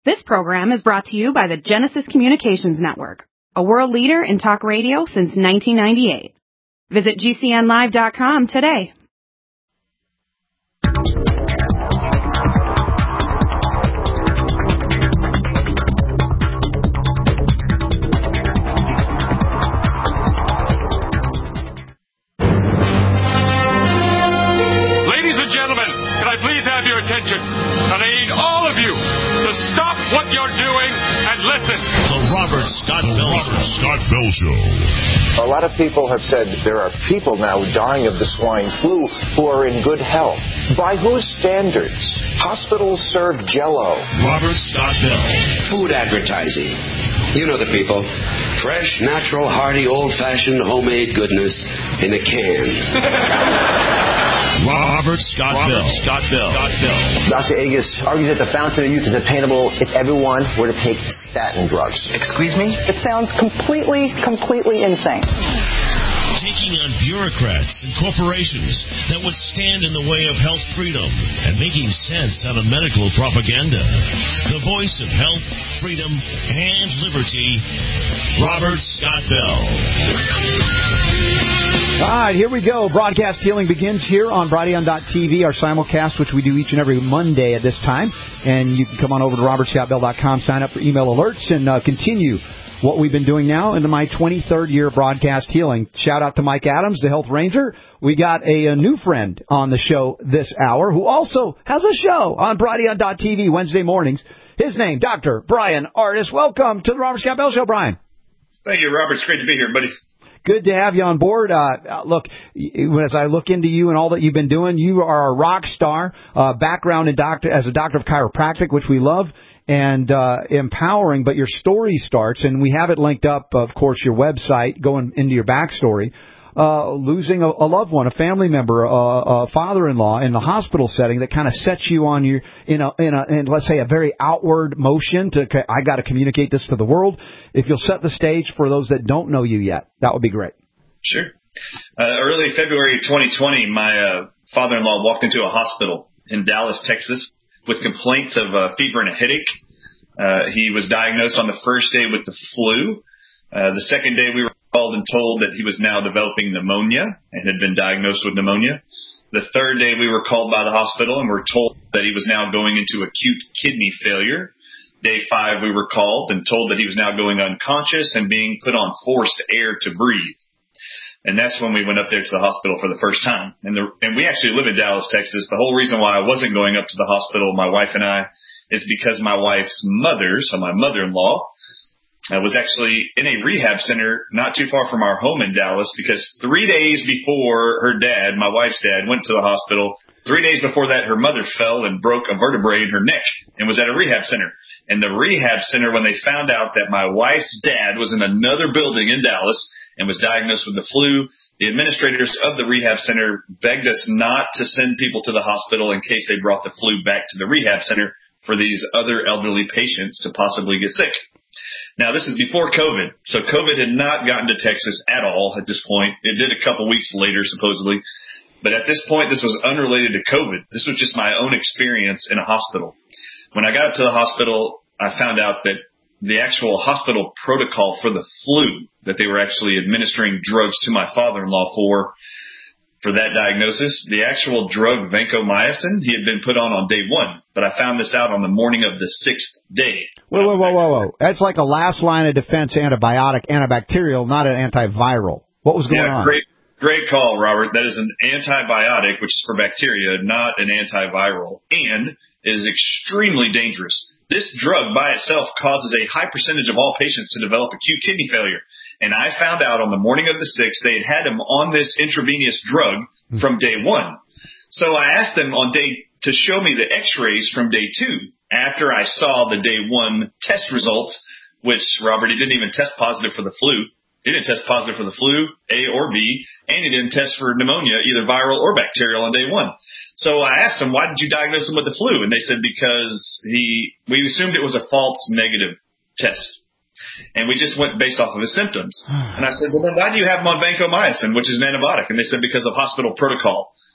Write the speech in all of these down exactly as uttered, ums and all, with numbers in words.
This program is brought to you by the Genesis Communications Network, a world leader in talk radio since nineteen ninety-eight. Visit G C N live dot com today. Ladies and gentlemen, can I please have your attention? And I need all of you to stop what you're doing and listen. The Robert Scott Bell Robert Scott Bell Show. A lot of people have said there are people now dying of the swine flu who are in good health. By whose standards? Hospitals serve Jell-O. Robert Scott Bell. Food advertising. You know the people. Fresh, natural, hearty, old-fashioned, homemade goodness in a can. Robert Scott Robert Bell. Scott Bell. Scott Bell. Doctor Agus argues that the fountain of youth is attainable if everyone were to take statin drugs. Excuse me? It sounds completely, completely insane. Taking on bureaucrats and corporations that would stand in the way of health freedom and making sense out of medical propaganda. The voice of health, freedom, and liberty, Robert Scott Bell. All right, here we go. Broadcast healing begins here on Brighteon dot T V, our simulcast, which we do each and every Monday at this time. And you can come on over to Robert Scott Bell dot com, sign up for email alerts, and uh, continue what we've been doing now into my twenty-third year of broadcast healing. Shout out to Mike Adams, the Health Ranger. We got a, a new friend on the show this hour who also has a show on Brighteon dot T V Wednesday mornings. His name, Doctor Bryan Ardis. Welcome to the Robert Scott Bell Show, Brian. Thank you, Robert. It's great to be here, buddy. Good to have you on board. Uh, look, as I look into you and all that you've been doing, you are a rock star, uh, background in doctor as a doctor of chiropractic, which we love, and uh, empowering. But your story starts, and we have it linked up, of course, your website, going into your backstory. Uh, losing a, a loved one, a family member, uh, a father-in-law in the hospital setting that kind of sets you on your, in a, in a, in, let's say, a very outward motion to, I got to communicate this to the world. If you'll set the stage for those that don't know you yet, that would be great. Sure. Uh, early February twenty twenty, my uh, father-in-law walked into a hospital in Dallas, Texas, with complaints of uh, fever and a headache. Uh, he was diagnosed on the first day with the flu. Uh, the second day we were called and told that he was now developing pneumonia and had been diagnosed with pneumonia. The third day we were called by the hospital and were told that he was now going into acute kidney failure. Day five we were called and told that he was now going unconscious and being put on forced air to breathe. And that's when we went up there to the hospital for the first time. And, the, and we actually live in Dallas, Texas. The whole reason why I wasn't going up to the hospital, my wife and I, is because my wife's mother, so my mother-in-law, I was actually in a rehab center not too far from our home in Dallas, because three days before her dad, my wife's dad, went to the hospital, three days before that, her mother fell and broke a vertebrae in her neck and was at a rehab center. And the rehab center, when they found out that my wife's dad was in another building in Dallas and was diagnosed with the flu, the administrators of the rehab center begged us not to send people to the hospital in case they brought the flu back to the rehab center for these other elderly patients to possibly get sick. Now, this is before COVID, so COVID had not gotten to Texas at all at this point. It did a couple weeks later, supposedly. But at this point, this was unrelated to COVID. This was just my own experience in a hospital. When I got up to the hospital, I found out that the actual hospital protocol for the flu, that they were actually administering drugs to my father-in-law for, for that diagnosis, the actual drug vancomycin, he had been put on on day one. But I found this out on the morning of the sixth day. Whoa, whoa, whoa, whoa, whoa. That's like a last line of defense antibiotic, antibacterial, not an antiviral. What was going yeah, on? Great, great call, Robert. That is an antibiotic, which is for bacteria, not an antiviral. And it is extremely dangerous. This drug by itself causes a high percentage of all patients to develop acute kidney failure. And I found out on the morning of the sixth, they had had him on this intravenous drug from day one. So I asked them on day to show me the x-rays from day two after I saw the day one test results, which, Robert, he didn't even test positive for the flu. He didn't test positive for the flu, A or B, and he didn't test for pneumonia, either viral or bacterial, on day one. So I asked him, why did you diagnose him with the flu? And they said because he, we assumed it was a false negative test. And we just went based off of his symptoms. And I said, well, then why do you have him on vancomycin, which is an antibiotic? And they said because of hospital protocol.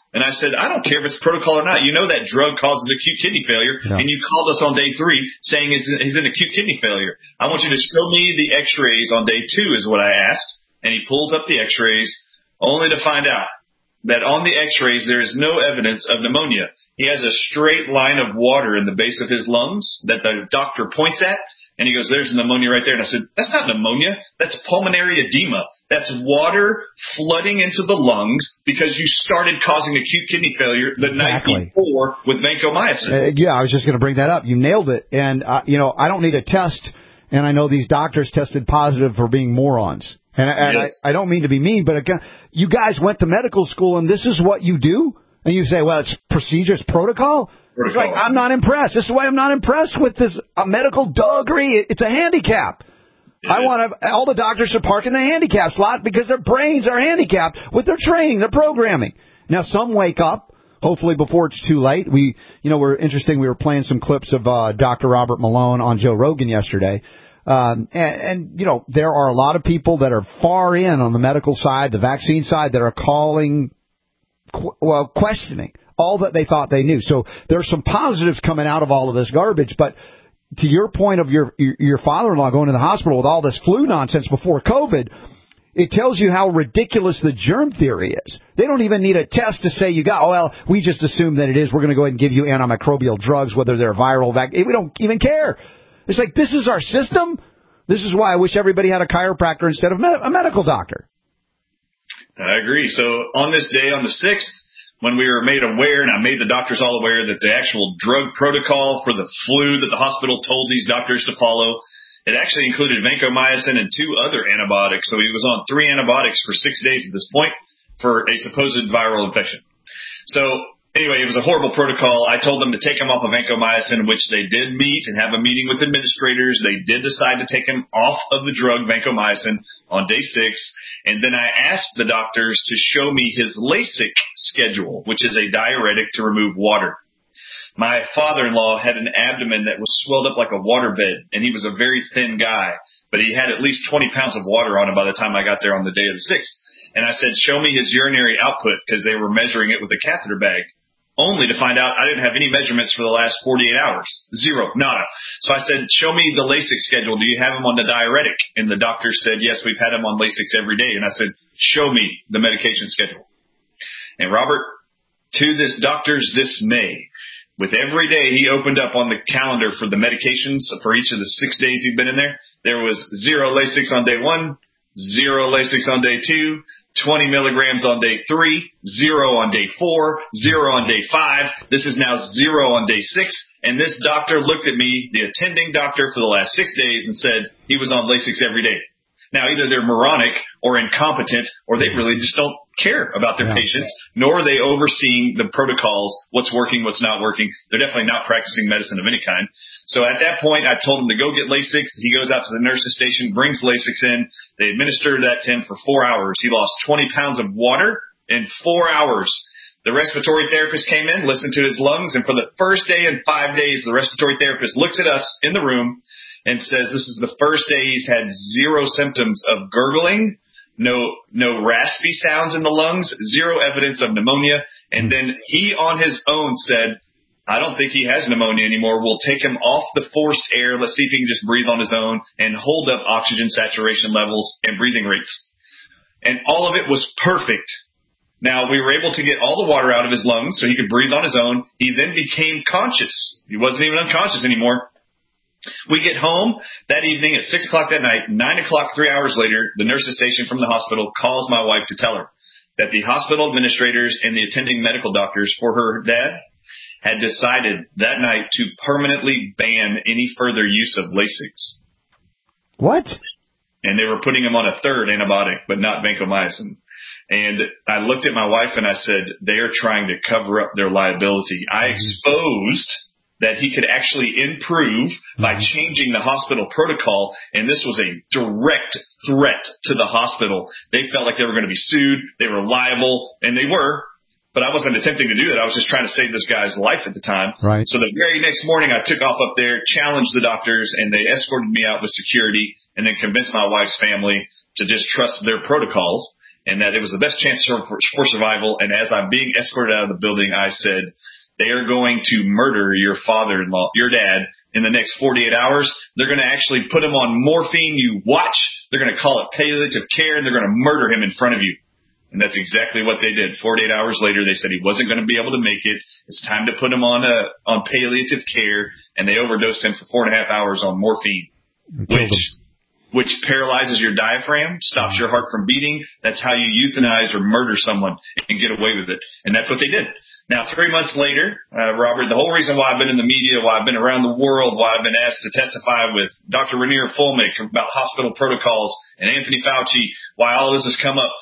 And I said, I don't care if it's protocol or not. You know that drug causes acute kidney failure, yeah. and you called us on day three saying he's, he's in acute kidney failure. I want you to show me the x-rays on day two is what I asked. And he pulls up the x-rays only to find out that on the x-rays there is no evidence of pneumonia. He has a straight line of water in the base of his lungs that the doctor points at. And he goes, there's pneumonia right there. And I said, that's not pneumonia. That's pulmonary edema. That's water flooding into the lungs because you started causing acute kidney failure the exactly. night before with vancomycin. Uh, yeah, I was just going to bring that up. You nailed it. And, uh, you know, I don't need a test. And I know these doctors tested positive for being morons. And, and yes. I, I don't mean to be mean, but again, you guys went to medical school and this is what you do? And you say, well, it's procedures, protocol? It's like, I'm not impressed. This is why I'm not impressed with this uh, medical degree. It's a handicap. It I is. want to, all the doctors should park in the handicap slot because their brains are handicapped with their training, their programming. Now, some wake up, hopefully before it's too late. We, you know, we're interesting. We were playing some clips of uh, Doctor Robert Malone on Joe Rogan yesterday. Um, and, and, you know, there are a lot of people that are far in on the medical side, the vaccine side, that are calling, qu- well, questioning all that they thought they knew. So there's some positives coming out of all of this garbage. But to your point of your your father-in-law going to the hospital with all this flu nonsense before COVID, it tells you how ridiculous the germ theory is. They don't even need a test to say you got, oh, well, we just assume that it is. We're going to go ahead and give you antimicrobial drugs, whether they're viral. Vac- we don't even care. It's like, this is our system. This is why I wish everybody had a chiropractor instead of a medical doctor. I agree. So on this day, on the sixth, when we were made aware, and I made the doctors all aware that the actual drug protocol for the flu that the hospital told these doctors to follow, it actually included vancomycin and two other antibiotics. So he was on three antibiotics for six days at this point for a supposed viral infection. So anyway, it was a horrible protocol. I told them to take him off of vancomycin, which they did meet and have a meeting with administrators. They did decide to take him off of the drug vancomycin on day six. And then I asked the doctors to show me his LASIK schedule, which is a diuretic to remove water. My father-in-law had an abdomen that was swelled up like a waterbed, and he was a very thin guy, but he had at least twenty pounds of water on him by the time I got there on the day of the sixth. And I said, show me his urinary output, because they were measuring it with a catheter bag, only to find out I didn't have any measurements for the last forty-eight hours. Zero. Nada. So I said, show me the LASIK schedule. Do you have him on the diuretic? And the doctor said, yes, we've had him on LASIK every day. And I said, show me the medication schedule. And Robert, to this doctor's dismay, with every day he opened up on the calendar for the medications for each of the six days he'd been in there, there was zero LASIK on day one, zero LASIK on day two, twenty milligrams on day three, zero on day four, zero on day five. This is now zero on day six. And this doctor looked at me, the attending doctor for the last six days, and said he was on LASIK every day. Now, either they're moronic or incompetent, or they really just don't care about their yeah. patients, nor are they overseeing the protocols, what's working, what's not working. They're definitely not practicing medicine of any kind. So at that point, I told him to go get LASIK. He goes out to the nurse's station, brings LASIK in. They administer that to him for four hours. He lost twenty pounds of water in four hours. The respiratory therapist came in, listened to his lungs, and for the first day in five days, the respiratory therapist looks at us in the room and says this is the first day he's had zero symptoms of gurgling, no no raspy sounds in the lungs, zero evidence of pneumonia. And then he on his own said, I don't think he has pneumonia anymore. We'll take him off the forced air. Let's see if he can just breathe on his own and hold up oxygen saturation levels and breathing rates. And all of it was perfect. Now, we were able to get all the water out of his lungs so he could breathe on his own. He then became conscious. He wasn't even unconscious anymore. We get home that evening at six o'clock that night. nine o'clock, three hours later, the nurse's station from the hospital calls my wife to tell her that the hospital administrators and the attending medical doctors for her dad had decided that night to permanently ban any further use of LASIK. What? And they were putting him on a third antibiotic, but not vancomycin. And I looked at my wife and I said, they are trying to cover up their liability. I exposed that he could actually improve by changing the hospital protocol, and this was a direct threat to the hospital. They felt like they were going to be sued, they were liable, and they were, but I wasn't attempting to do that. I was just trying to save this guy's life at the time. Right. So the very next morning I took off up there, challenged the doctors, and they escorted me out with security, and then convinced my wife's family to just trust their protocols. and that it was the best chance for, for survival. And as I'm being escorted out of the building, I said, they are going to murder your father-in-law, your dad, in the next forty-eight hours. They're going to actually put him on morphine. You watch. They're going to call it palliative care, and they're going to murder him in front of you. And that's exactly what they did. forty-eight hours later, they said he wasn't going to be able to make it. It's time to put him on a, on palliative care, and they overdosed him for four and a half hours on morphine, which which paralyzes your diaphragm, stops your heart from beating. That's how you euthanize or murder someone and get away with it. And that's what they did. Now, three months later, uh, Robert, the whole reason why I've been in the media, why I've been around the world, why I've been asked to testify with Doctor Rainier Fulmick about hospital protocols and Anthony Fauci, why all this has come up.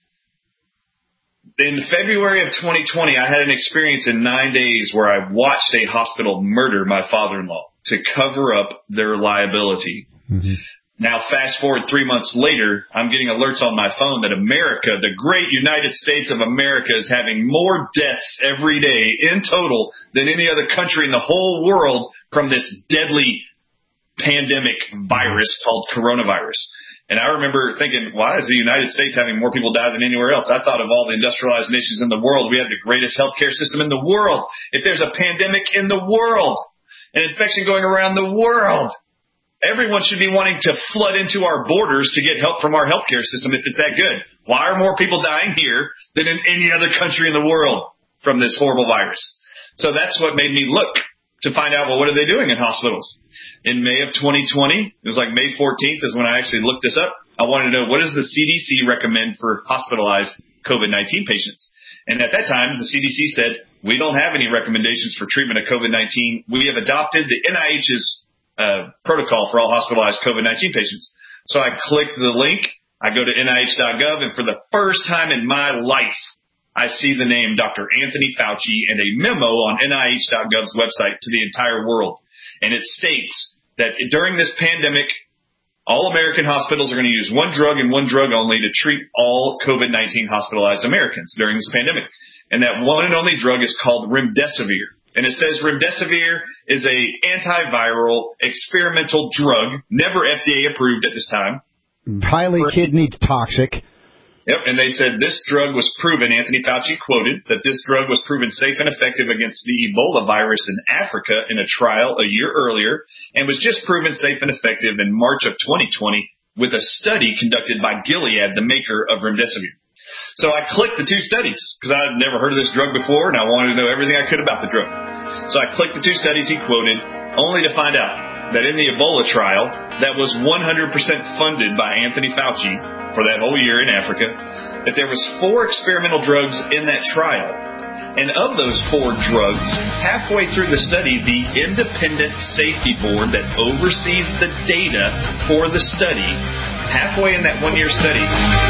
In February of twenty twenty, I had an experience in nine days where I watched a hospital murder my father-in-law to cover up their liability. Mm-hmm. Now, fast forward three months later, I'm getting alerts on my phone that America, the great United States of America, is having more deaths every day in total than any other country in the whole world from this deadly pandemic virus called coronavirus. And I remember thinking, why is the United States having more people die than anywhere else? I thought of all the industrialized nations in the world, we have the greatest healthcare system in the world. If there's a pandemic in the world, an infection going around the world, everyone should be wanting to flood into our borders to get help from our healthcare system if it's that good. Why are more people dying here than in any other country in the world from this horrible virus? So that's what made me look to find out, well, what are they doing in hospitals? In May of twenty twenty, it was like May fourteenth is when I actually looked this up. I wanted to know, what does the C D C recommend for hospitalized COVID nineteen patients? And at that time, the C D C said, we don't have any recommendations for treatment of COVID nineteen. We have adopted the N I H's uh, protocol for all hospitalized COVID nineteen patients. So I clicked the link. I go to N I H dot gov, and for the first time in my life, I see the name Doctor Anthony Fauci and a memo on N I H dot gov's website to the entire world. And it states that during this pandemic, all American hospitals are going to use one drug and one drug only to treat all COVID nineteen hospitalized Americans during this pandemic. And that one and only drug is called remdesivir. And it says remdesivir is a antiviral experimental drug, never F D A approved at this time. Highly kidney toxic. Yep, and they said this drug was proven, Anthony Fauci quoted, that this drug was proven safe and effective against the Ebola virus in Africa in a trial a year earlier, and was just proven safe and effective in March of twenty twenty with a study conducted by Gilead, the maker of remdesivir. So I clicked the two studies, because I had never heard of this drug before, and I wanted to know everything I could about the drug. So I clicked the two studies he quoted, only to find out that in the Ebola trial, that was one hundred percent funded by Anthony Fauci for that whole year in Africa, that there was four experimental drugs in that trial. And of those four drugs, halfway through the study, the independent safety board that oversees the data for the study, halfway in that one-year study.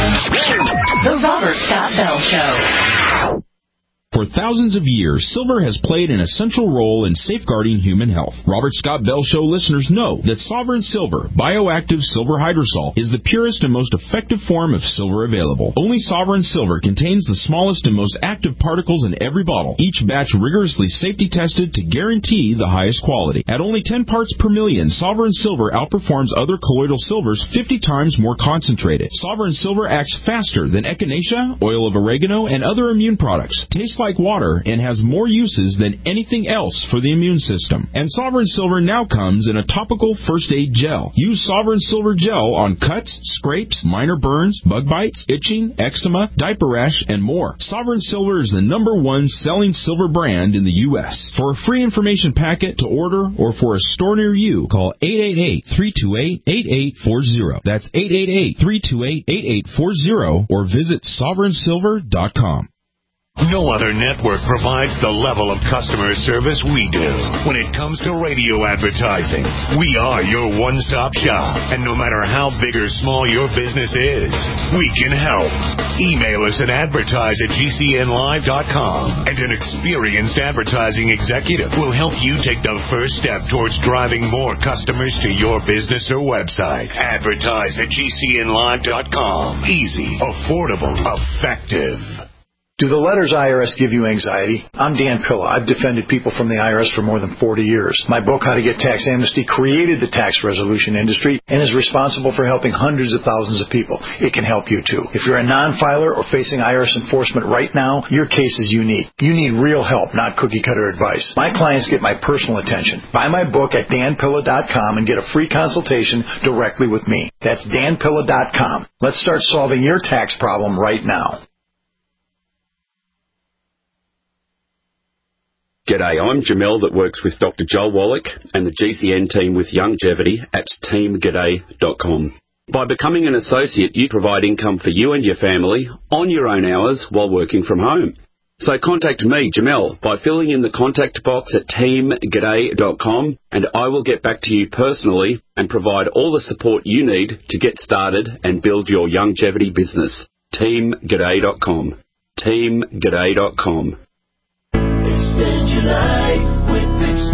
The Robert Scott Bell Show. For thousands of years, silver has played an essential role in safeguarding human health. Robert Scott Bell Show listeners know that Sovereign Silver, bioactive silver hydrosol, is the purest and most effective form of silver available. Only Sovereign Silver contains the smallest and most active particles in every bottle, each batch rigorously safety tested to guarantee the highest quality. At only ten parts per million, Sovereign Silver outperforms other colloidal silvers fifty times more concentrated. Sovereign Silver acts faster than echinacea, oil of oregano, and other immune products. Tastes like water and has more uses than anything else for the immune system. And Sovereign Silver now comes in a topical first aid gel. Use Sovereign Silver gel on cuts, scrapes, minor burns, bug bites, itching, eczema, diaper rash, and more. Sovereign Silver is the number one selling silver brand in the U S For a free information packet to order or for a store near you, call eight eight eight, three two eight, eight eight four zero. That's eight eight eight, three two eight, eight eight four zero or visit sovereign silver dot com. No other network provides the level of customer service we do. When it comes to radio advertising, we are your one-stop shop. And no matter how big or small your business is, we can help. Email us at advertise at G C N live dot com, and an experienced advertising executive will help you take the first step towards driving more customers to your business or website. Advertise at G C N live dot com. Easy, affordable, effective. Do the letters I R S give you anxiety? I'm Dan Pilla. I've defended people from the I R S for more than forty years. My book, How to Get Tax Amnesty, created the tax resolution industry and is responsible for helping hundreds of thousands of people. It can help you, too. If you're a non-filer or facing I R S enforcement right now, your case is unique. You need real help, not cookie-cutter advice. My clients get my personal attention. Buy my book at dan pilla dot com and get a free consultation directly with me. That's dan pilla dot com. Let's start solving your tax problem right now. G'day, I'm Jamel that works with Doctor Joel Wallach and the G C N team with Longevity at team g'day dot com. By becoming an associate, you provide income for you and your family on your own hours while working from home. So contact me, Jamel, by filling in the contact box at team g'day dot com, and I will get back to you personally and provide all the support you need to get started and build your longevity business. team g'day dot com. team g'day dot com. Extend your life with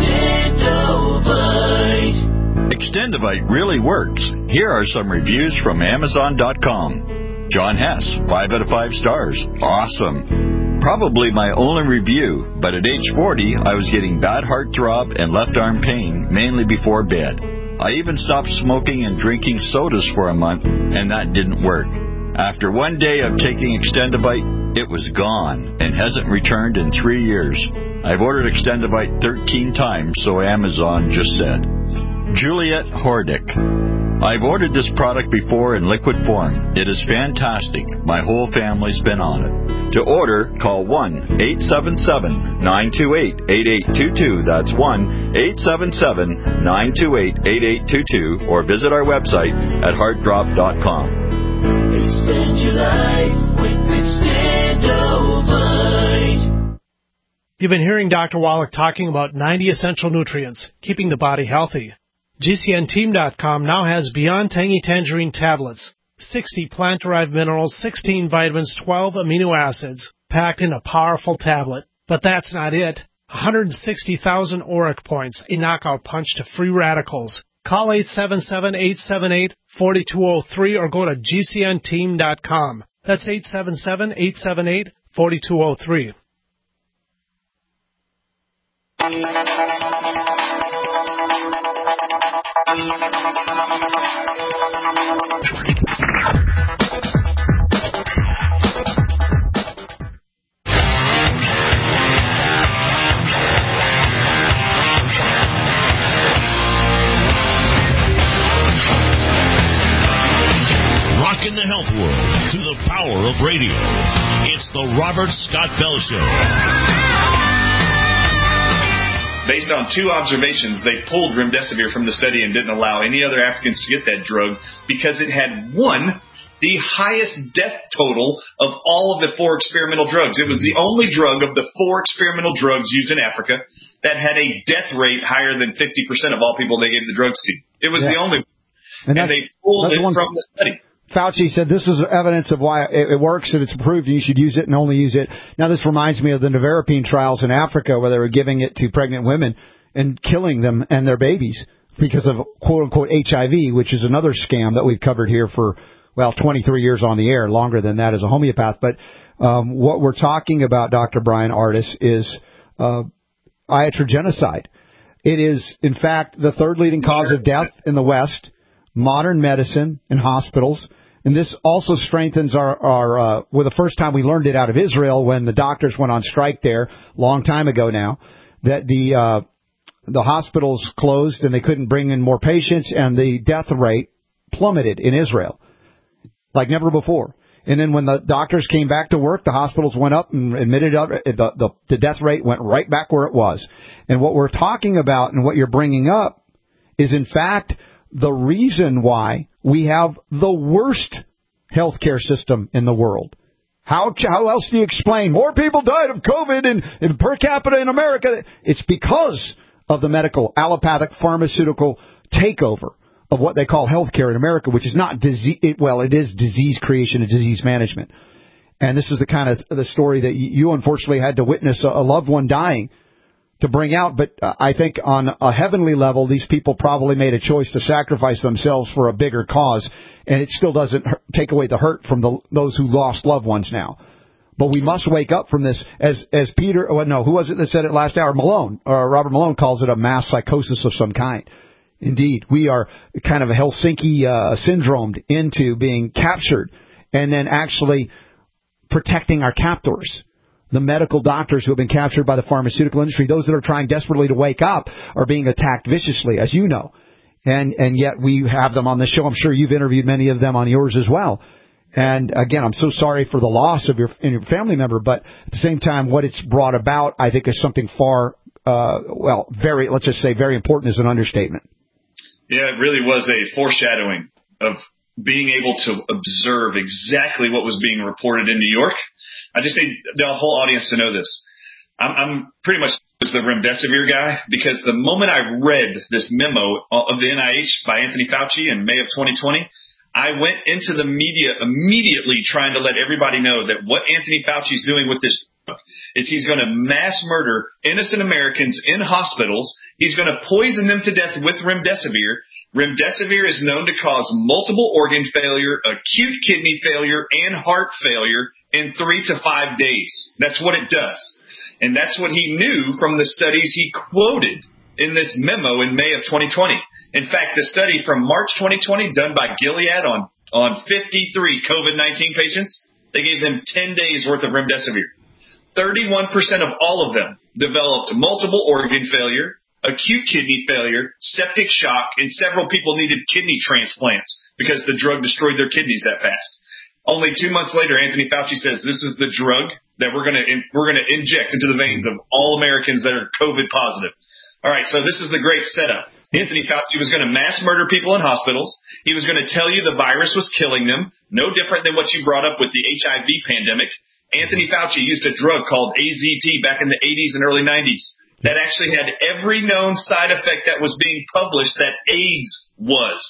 Extendovite. Extendovite really works. Here are some reviews from Amazon dot com. John Hess, five out of five stars. Awesome. Probably my only review, but at age forty, I was getting bad heart throb and left arm pain, mainly before bed. I even stopped smoking and drinking sodas for a month, and that didn't work. After one day of taking Extendovite, it was gone and hasn't returned in three years. I've ordered Extendovite thirteen times, so Amazon just said. Juliet Hordick. I've ordered this product before in liquid form. It is fantastic. My whole family's been on it. To order, call one eight seven seven, nine two eight, eight eight two two. That's one eight seven seven, nine two eight, eight eight two two, or visit our website at heart drop dot com. Extend your life with Extendovite. You've been hearing Doctor Wallach talking about ninety essential nutrients, keeping the body healthy. G C N team dot com now has Beyond Tangy Tangerine tablets, sixty plant-derived minerals, sixteen vitamins, twelve amino acids, packed in a powerful tablet. But that's not it. one hundred sixty thousand auric points, a knockout punch to free radicals. Call eight seven seven, eight seven eight, four two zero three or go to G C N team dot com. That's eight seven seven, eight seven eight, four two zero three. Rocking the health world through the power of radio. It's the Robert Scott Bell Show. Based on two observations, they pulled remdesivir from the study and didn't allow any other Africans to get that drug because it had, one, the highest death total of all of the four experimental drugs. It was the only drug of the four experimental drugs used in Africa that had a death rate higher than fifty percent of all people they gave the drugs to. It was yeah. the only one. And, and they pulled it from the study. Fauci said this is evidence of why it works and it's approved and you should use it and only use it. Now this reminds me of the nevirapine trials in Africa where they were giving it to pregnant women and killing them and their babies because of quote-unquote H I V, which is another scam that we've covered here for, well, twenty-three years on the air, longer than that as a homeopath. But um, what we're talking about, Doctor Brian Ardis, is uh, iatrogenocide. It is, in fact, the third leading cause of death in the West, modern medicine and hospitals. And this also strengthens our, our uh, well, the first time we learned it out of Israel when the doctors went on strike there, a long time ago now, that the uh, the hospitals closed and they couldn't bring in more patients and the death rate plummeted in Israel like never before. And then when the doctors came back to work, the hospitals went up and admitted up, the, the, the death rate went right back where it was. And what we're talking about and what you're bringing up is, in fact, the reason why we have the worst healthcare system in the world. How how else do you explain more people died of COVID in, in per capita in America? It's because of the medical, allopathic, pharmaceutical takeover of what they call healthcare in America, which is not disease. It, well, it is disease creation and disease management. And this is the kind of the story that you unfortunately had to witness a, a loved one dying to bring out. But uh, I think on a heavenly level, these people probably made a choice to sacrifice themselves for a bigger cause, and it still doesn't hurt, take away the hurt from the, those who lost loved ones now. But we must wake up from this, as as Peter, well, no, who was it that said it last hour? Malone, or Robert Malone calls it a mass psychosis of some kind. Indeed, we are kind of a Helsinki uh, syndromed into being captured and then actually protecting our captors. The medical doctors who have been captured by the pharmaceutical industry, those that are trying desperately to wake up, are being attacked viciously, as you know. And and yet we have them on the show. I'm sure you've interviewed many of them on yours as well. And again, I'm so sorry for the loss of your, your family member, but at the same time, what it's brought about, I think, is something far, uh, well, very, let's just say very important is an understatement. Yeah, it really was a foreshadowing of being able to observe exactly what was being reported in New York. I just need the whole audience to know this. I'm, I'm pretty much the remdesivir guy, because the moment I read this memo of the N I H by Anthony Fauci in May of twenty twenty, I went into the media immediately trying to let everybody know that what Anthony Fauci is doing with this is he's going to mass murder innocent Americans in hospitals. He's going to poison them to death with remdesivir. Remdesivir is known to cause multiple organ failure, acute kidney failure, and heart failure in three to five days. That's what it does. And that's what he knew from the studies he quoted in this memo in May of twenty twenty. In fact, the study from March twenty twenty done by Gilead on, on fifty-three COVID nineteen patients, they gave them ten days worth of remdesivir. thirty-one percent of all of them developed multiple organ failure, acute kidney failure, septic shock, and several people needed kidney transplants because the drug destroyed their kidneys that fast. Only two months later, Anthony Fauci says this is the drug that we're going to we're going to inject into the veins of all Americans that are COVID positive. All right, so this is the great setup. Anthony Fauci was going to mass murder people in hospitals. He was going to tell you the virus was killing them, no different than what you brought up with the H I V pandemic. Anthony Fauci used a drug called A Z T back in the eighties and early nineties that actually had every known side effect that was being published that AIDS was.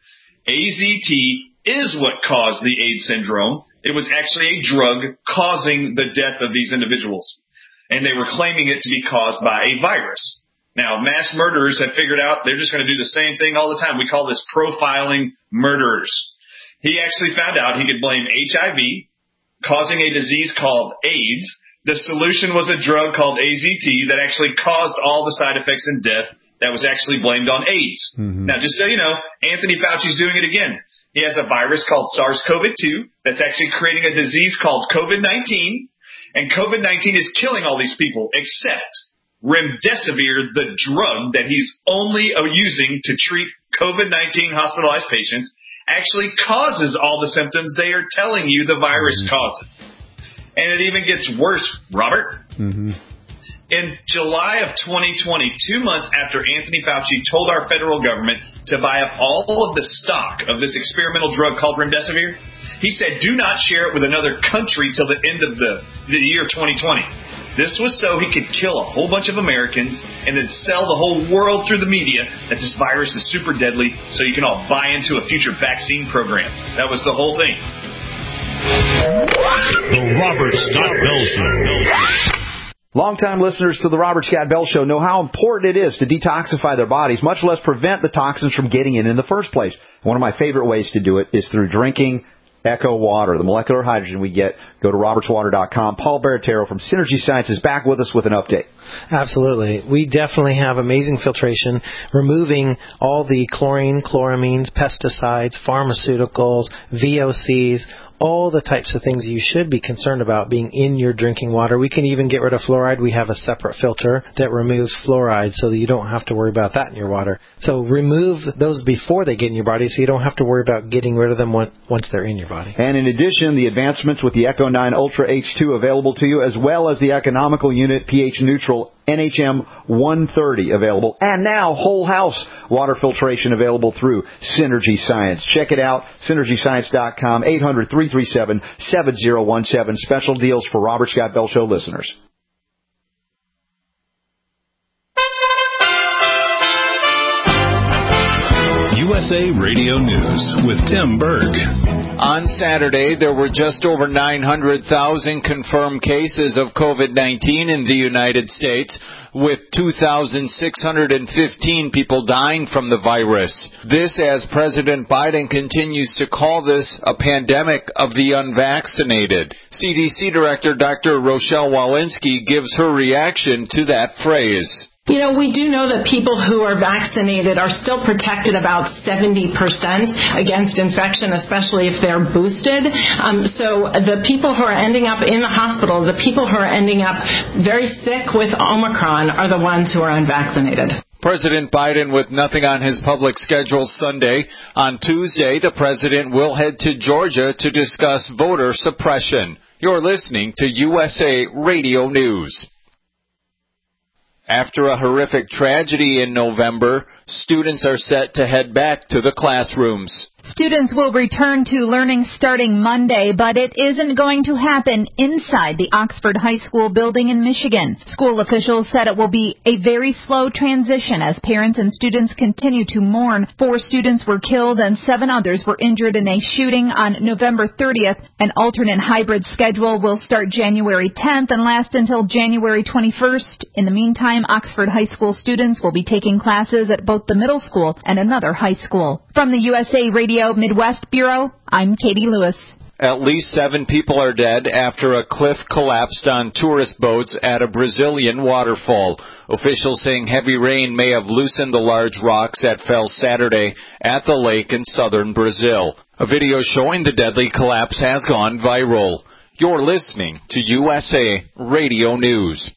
A Z T is what caused the AIDS syndrome. It was actually a drug causing the death of these individuals. And they were claiming it to be caused by a virus. Now, mass murderers have figured out they're just going to do the same thing all the time. We call this profiling murderers. He actually found out he could blame H I V, causing a disease called AIDS. The solution was a drug called A Z T that actually caused all the side effects and death that was actually blamed on AIDS. Mm-hmm. Now, just so you know, Anthony Fauci's doing it again. He has a virus called SARS CoV two that's actually creating a disease called COVID nineteen, and COVID nineteen is killing all these people except remdesivir, the drug that he's only using to treat COVID nineteen hospitalized patients, actually causes all the symptoms they are telling you the virus mm-hmm. causes. And it even gets worse, Robert. Mm-hmm. In July of twenty twenty, two months after Anthony Fauci told our federal government to buy up all of the stock of this experimental drug called remdesivir, he said, do not share it with another country till the end of the, the year twenty twenty. This was so he could kill a whole bunch of Americans and then sell the whole world through the media that this virus is super deadly so you can all buy into a future vaccine program. That was the whole thing. The Robert Scott Bell Show. Longtime listeners to the Robert Scott Bell Show know how important it is to detoxify their bodies, much less prevent the toxins from getting in in the first place. One of my favorite ways to do it is through drinking Echo Water, the molecular hydrogen we get. Go to roberts water dot com. Paul Baratero from Synergy Science is back with us with an update. Absolutely. We definitely have amazing filtration, removing all the chlorine, chloramines, pesticides, pharmaceuticals, V O Cs, all the types of things you should be concerned about being in your drinking water. We can even get rid of fluoride. We have a separate filter that removes fluoride so that you don't have to worry about that in your water. So remove those before they get in your body so you don't have to worry about getting rid of them once they're in your body. And in addition, the advancements with the Echo nine Ultra H two available to you, as well as the economical unit pH neutral N H M one thirty available, and now whole house water filtration available through Synergy Science. Check it out, synergy science dot com, eight hundred, three three seven, seven zero one seven. Special deals for Robert Scott Bell Show listeners. U S A Radio News with Tim Berg. On Saturday, there were just over nine hundred thousand confirmed cases of COVID nineteen in the United States, with two thousand six hundred fifteen people dying from the virus. This as President Biden continues to call this a pandemic of the unvaccinated. C D C Director Doctor Rochelle Walensky gives her reaction to that phrase. You know, we do know that people who are vaccinated are still protected about seventy percent against infection, especially if they're boosted. Um, so the people who are ending up in the hospital, the people who are ending up very sick with Omicron are the ones who are unvaccinated. President Biden with nothing on his public schedule Sunday. On Tuesday, the president will head to Georgia to discuss voter suppression. You're listening to U S A Radio News. After a horrific tragedy in November, students are set to head back to the classrooms. Students will return to learning starting Monday, but it isn't going to happen inside the Oxford High School building in Michigan. School officials said it will be a very slow transition as parents and students continue to mourn. Four students were killed and seven others were injured in a shooting on November thirtieth. An alternate hybrid schedule will start January tenth and last until January twenty-first. In the meantime, Oxford High School students will be taking classes at both the middle school and another high school. From the U S A Radio Midwest Bureau, I'm Katie Lewis. At least seven people are dead after a cliff collapsed on tourist boats at a Brazilian waterfall. Officials saying heavy rain may have loosened the large rocks that fell Saturday at the lake in southern Brazil. A video showing the deadly collapse has gone viral. You're listening to U S A Radio News.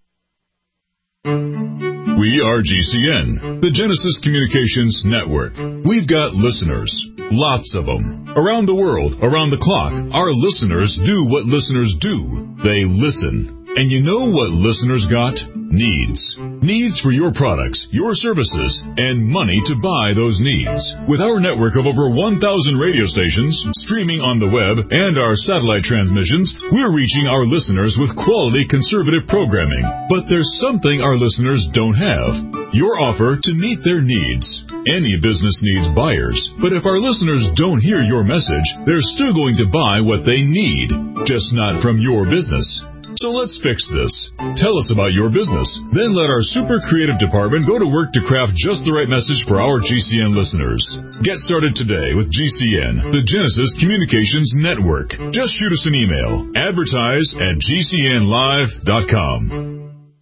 We are G C N, the Genesis Communications Network. We've got listeners, lots of them. Around the world, around the clock, our listeners do what listeners do. They listen. And you know what listeners got? Needs. Needs for your products, your services, and money to buy those needs. With our network of over one thousand radio stations, streaming on the web, and our satellite transmissions, we're reaching our listeners with quality conservative programming. But there's something our listeners don't have. Your offer to meet their needs. Any business needs buyers, but if our listeners don't hear your message, they're still going to buy what they need, just not from your business. So let's fix this. Tell us about your business. Then let our super creative department go to work to craft just the right message for our G C N listeners. Get started today with G C N, the Genesis Communications Network. Just shoot us an email. Advertise at G C N live dot com.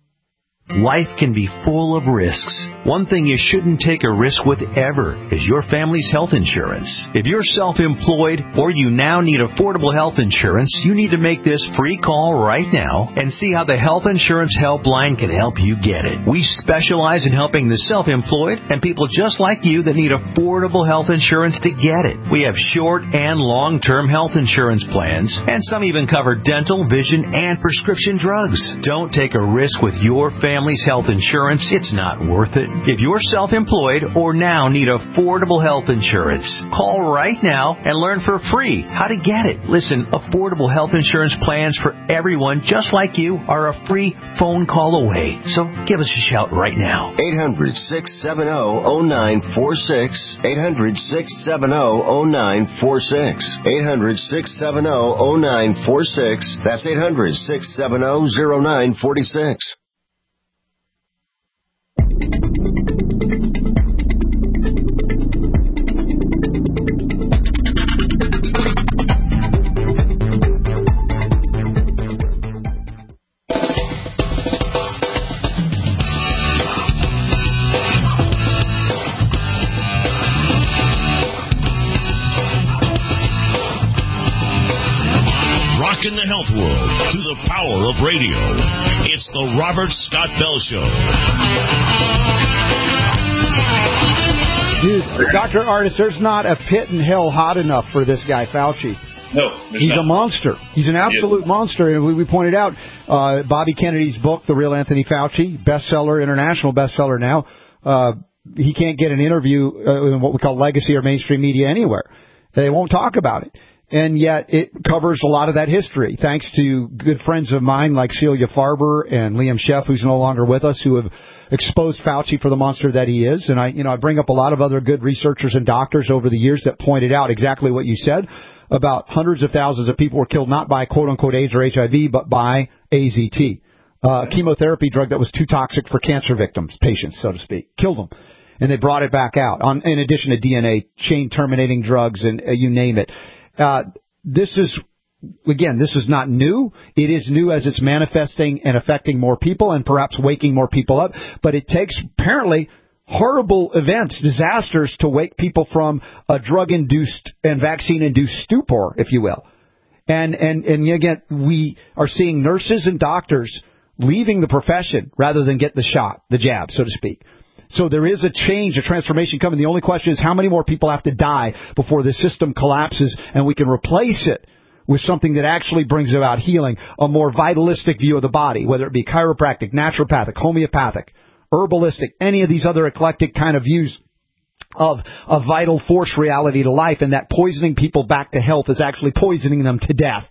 Life can be full of risks. One thing you shouldn't take a risk with ever is your family's health insurance. If you're self-employed or you now need affordable health insurance, you need to make this free call right now and see how the Health Insurance Helpline can help you get it. We specialize in helping the self-employed and people just like you that need affordable health insurance to get it. We have short and long-term health insurance plans, and some even cover dental, vision, and prescription drugs. Don't take a risk with your family. Family's health insurance, it's not worth it. If you're self-employed or now need affordable health insurance, call right now and learn for free how to get it. Listen, affordable health insurance plans for everyone just like you are a free phone call away. So give us a shout right now. eight hundred, six seven zero, zero nine four six. eight hundred, six seven zero, zero nine four six. eight hundred, six seven zero, zero nine four six. That's eight hundred, six seven zero, zero nine four six. In the health world to the power of radio. It's the Robert Scott Bell Show. Dude, Doctor Ardis, there's not a pit in hell hot enough for this guy, Fauci. No, he's not. a monster. He's an absolute yeah. monster. And we, we pointed out uh, Bobby Kennedy's book, The Real Anthony Fauci, bestseller, international bestseller now. Uh, he can't get an interview uh, in what we call legacy or mainstream media anywhere. They won't talk about it. And yet it covers a lot of that history, thanks to good friends of mine like Celia Farber and Liam Sheff, who's no longer with us, who have exposed Fauci for the monster that he is. And I, you know, I bring up a lot of other good researchers and doctors over the years that pointed out exactly what you said. about hundreds of thousands of people were killed not by quote-unquote AIDS or H I V, but by A Z T. Uh, chemotherapy drug that was too toxic for cancer victims, patients, so to speak. Killed them. And they brought it back out, on, in addition to D N A, chain-terminating drugs, and uh, you name it. Uh, this is, again, this is not new. It is new as it's manifesting and affecting more people and perhaps waking more people up. But it takes, apparently, horrible events, disasters, to wake people from a drug-induced and vaccine-induced stupor, if you will. And, and, and again, we are seeing nurses and doctors leaving the profession rather than get the shot, the jab, so to speak. So there is a change, a transformation coming. The only question is how many more people have to die before the system collapses and we can replace it with something that actually brings about healing, a more vitalistic view of the body, whether it be chiropractic, naturopathic, homeopathic, herbalistic, any of these other eclectic kind of views of a vital force reality to life, and that poisoning people back to health is actually poisoning them to death.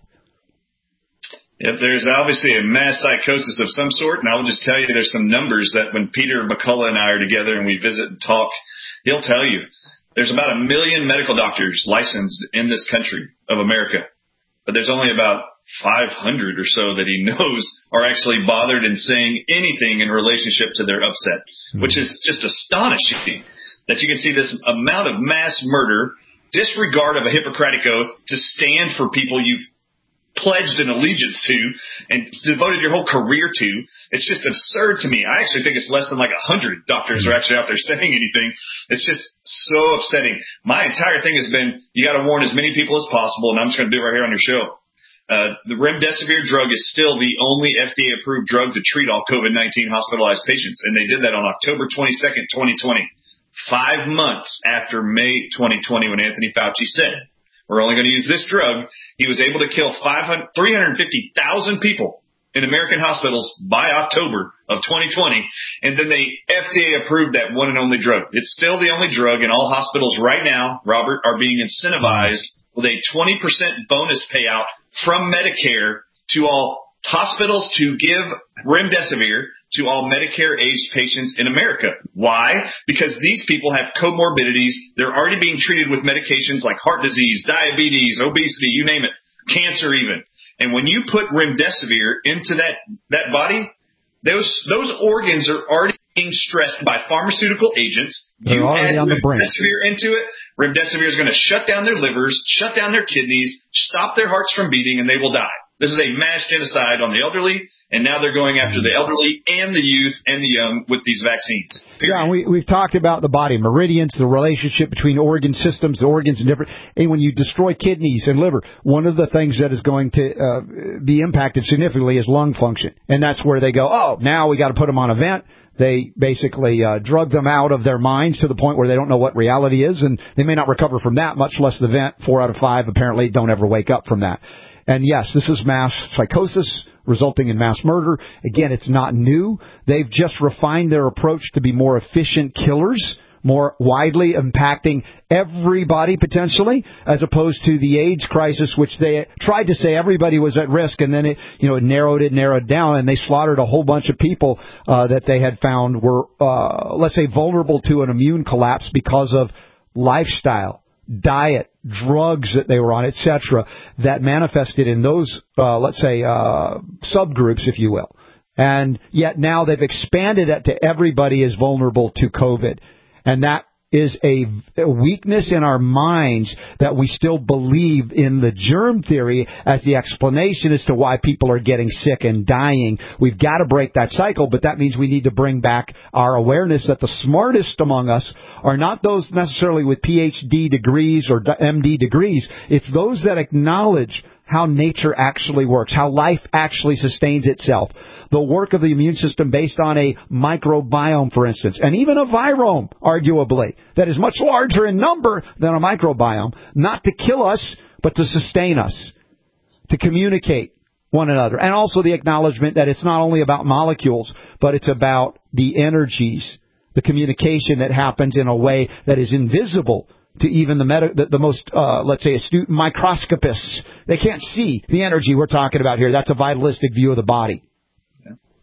Yep, there's obviously a mass psychosis of some sort, and I will just tell you there's some numbers that when Peter McCullough and I are together and we visit and talk, he'll tell you there's about a million medical doctors licensed in this country of America, but there's only about five hundred or so that he knows are actually bothered in saying anything in relationship to their upset, mm-hmm. which is just astonishing that you can see this amount of mass murder, disregard of a Hippocratic oath to stand for people you've pledged an allegiance to and devoted your whole career to. It's just absurd to me. I actually think it's less than like a hundred doctors are actually out there saying anything. It's just so upsetting. My entire thing has been, you got to warn as many people as possible, and I'm just going to do it right here on your show. Uh, the remdesivir drug is still the only F D A-approved drug to treat all COVID nineteen hospitalized patients, and they did that on October twenty-second, twenty twenty, five months after May twenty twenty when Anthony Fauci said, we're only going to use this drug. He was able to kill three hundred fifty thousand people in American hospitals by October of twenty twenty, and then they F D A approved that one and only drug. It's still the only drug, and all hospitals right now, Robert, are being incentivized with a twenty percent bonus payout from Medicare to all hospitals to give remdesivir to all Medicare-aged patients in America. Why? Because these people have comorbidities. They're already being treated with medications like heart disease, diabetes, obesity, you name it, cancer even. And when you put remdesivir into that, that body, those those organs are already being stressed by pharmaceutical agents. They're you already add on the brink. remdesivir into it, remdesivir is going to shut down their livers, shut down their kidneys, stop their hearts from beating, and they will die. This is a mass genocide on the elderly, and now they're going after the elderly and the youth and the young with these vaccines. Period. Yeah, and we, we've talked about the body meridians, the relationship between organ systems, the organs and different. And when you destroy kidneys and liver, one of the things that is going to uh, be impacted significantly is lung function. And that's where they go, oh, now we got to put them on a vent. They basically uh, drug them out of their minds to the point where they don't know what reality is, and they may not recover from that, much less the vent. Four out of five apparently don't ever wake up from that. And yes, this is mass psychosis resulting in mass murder. Again, it's not new. They've just refined their approach to be more efficient killers, more widely impacting everybody potentially, as opposed to the AIDS crisis, which they tried to say everybody was at risk, and then it, you know, it narrowed it, narrowed down, and they slaughtered a whole bunch of people uh, that they had found were, uh, let's say, vulnerable to an immune collapse because of lifestyle, diet, drugs that they were on, et cetera, that manifested in those, uh, let's say, uh, subgroups, if you will. And yet now they've expanded that to everybody is vulnerable to COVID. And that is a, a weakness in our minds that we still believe in the germ theory as the explanation as to why people are getting sick and dying. We've got to break that cycle, but that means we need to bring back our awareness that the smartest among us are not those necessarily with P H D degrees or M D degrees. It's those that acknowledge how nature actually works, how life actually sustains itself. The work of the immune system based on a microbiome, for instance, and even a virome, arguably, that is much larger in number than a microbiome, not to kill us, but to sustain us, to communicate one another. And also the acknowledgement that it's not only about molecules, but it's about the energies, the communication that happens in a way that is invisible to even the, meta, the, the most, uh, let's say, astute microscopists. They can't see the energy we're talking about here. That's a vitalistic view of the body.